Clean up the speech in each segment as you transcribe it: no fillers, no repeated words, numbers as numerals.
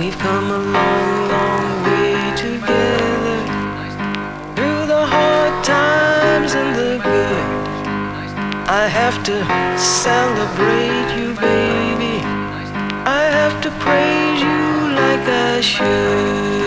We've come a long, long way together, through the hard times and the good. I have to celebrate you, baby. I have to praise you like I should.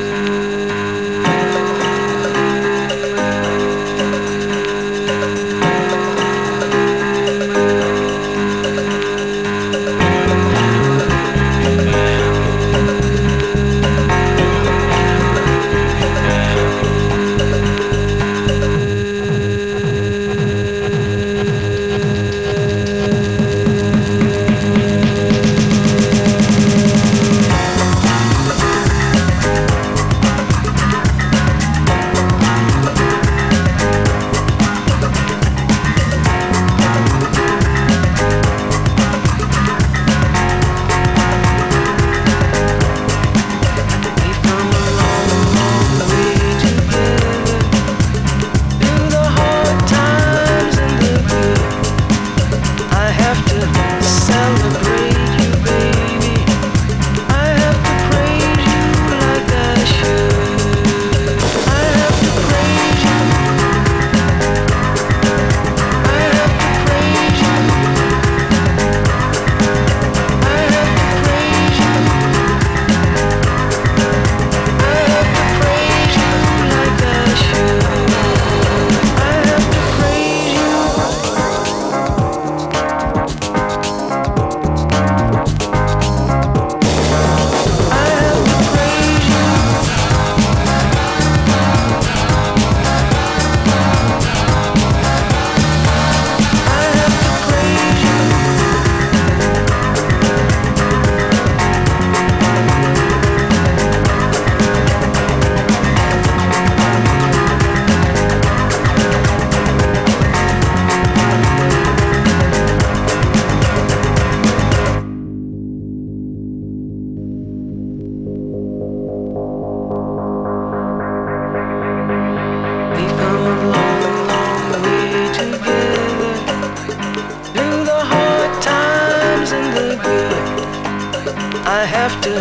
I have to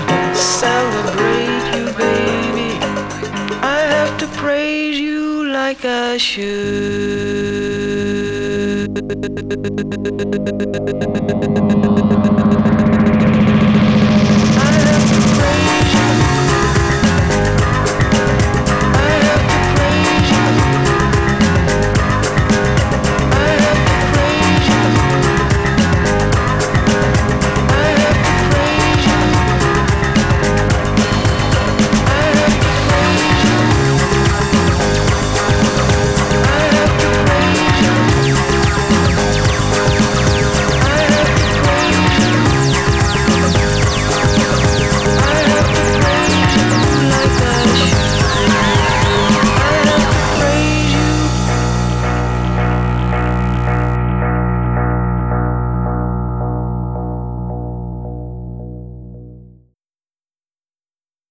celebrate you, baby. I have to praise you like I should.